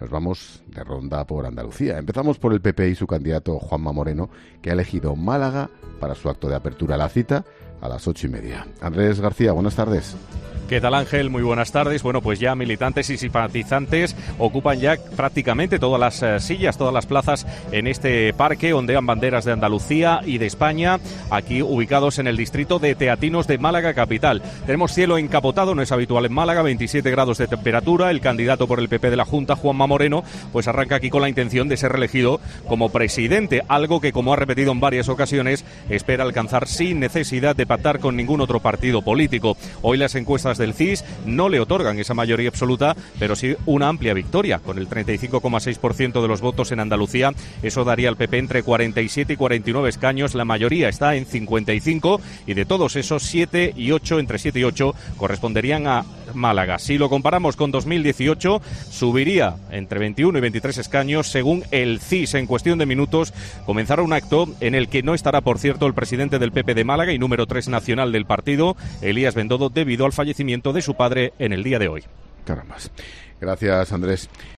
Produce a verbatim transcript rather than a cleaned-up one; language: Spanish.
Nos vamos de ronda por Andalucía. Empezamos por el P P y su candidato Juanma Moreno, que ha elegido Málaga para su acto de apertura. La cita a las ocho y media. Andrés García, buenas tardes. ¿Qué tal, Ángel? Muy buenas tardes. Bueno, pues ya militantes y simpatizantes ocupan ya prácticamente todas las eh, sillas, todas las plazas en este parque, ondean banderas de Andalucía y de España, aquí ubicados en el distrito de Teatinos de Málaga capital. Tenemos cielo encapotado, no es habitual en Málaga, veintisiete grados de temperatura. El candidato por el P P de la Junta, Juanma Moreno, pues arranca aquí con la intención de ser reelegido como presidente, algo que, como ha repetido en varias ocasiones, espera alcanzar sin necesidad de pactar con ningún otro partido político. Hoy las encuestas del C I S no le otorgan esa mayoría absoluta, pero sí una amplia victoria, con el treinta y cinco coma seis por ciento de los votos en Andalucía. Eso daría al P P entre cuarenta y siete y cuarenta y nueve escaños. La mayoría está en cincuenta y cinco, y de todos esos, siete y ocho, entre siete y ocho, corresponderían a Málaga. Si lo comparamos con dos mil dieciocho, subiría entre veintiuno y veintitrés escaños, según el C I S. En cuestión de minutos comenzará un acto en el que no estará, por cierto, el presidente del P P de Málaga y número tres nacional del partido, Elías Bendodo, debido al fallecimiento de su padre en el día de hoy. Caramba. Gracias, Andrés.